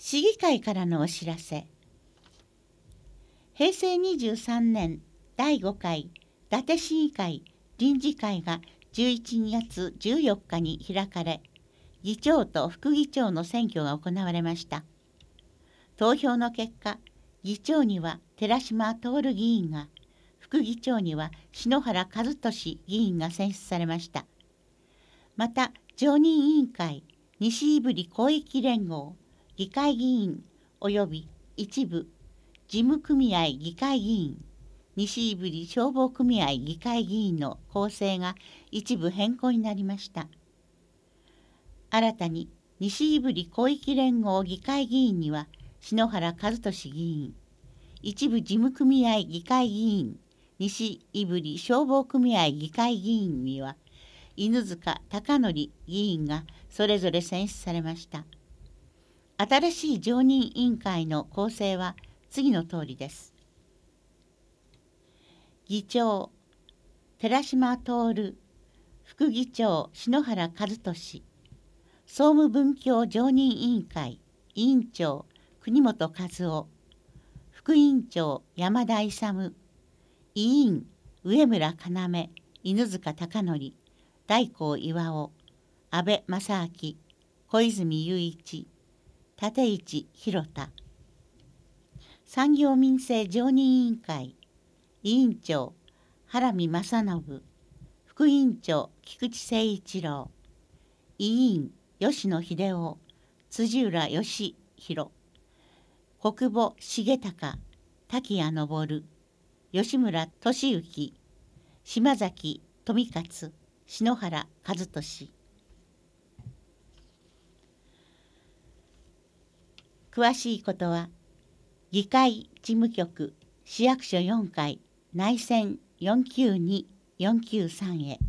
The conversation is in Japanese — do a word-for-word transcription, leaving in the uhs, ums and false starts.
市議会からのお知らせ。へいせいにじゅうさんねんだいごかい伊達市議会臨時会がじゅういちがつじゅうよっかに開かれ、議長と副議長の選挙が行われました。投票の結果、議長には寺島徹議員が、副議長には篠原和俊議員が選出されました。また、常任委員会西胆振広域連合議会議員及び一部事務組合議会議員、西胆振消防組合議会議員の構成が一部変更になりました。新たに西胆振広域連合議会議員には篠原和俊議員、一部事務組合議会議員、西胆振消防組合議会議員には犬塚貴則議員がそれぞれ選出されました。新しい常任委員会の構成は次のとおりです。議長、寺島徹、副議長、篠原和俊、総務文教常任委員会委員長、国本和夫、副委員長、山田勇、委員、上村要、犬塚貴則、大光巌、安倍正明、小泉雄一、立市広田。産業民生常任委員会委員長、原見正信、副委員長、菊池誠一郎、委員、吉野秀夫、辻浦義弘、国母重隆、滝谷昇、吉村俊之、島崎富勝、篠原和俊。詳しいことは議会事務局市役所よんかい内線よんきゅうに よんきゅうさんへ。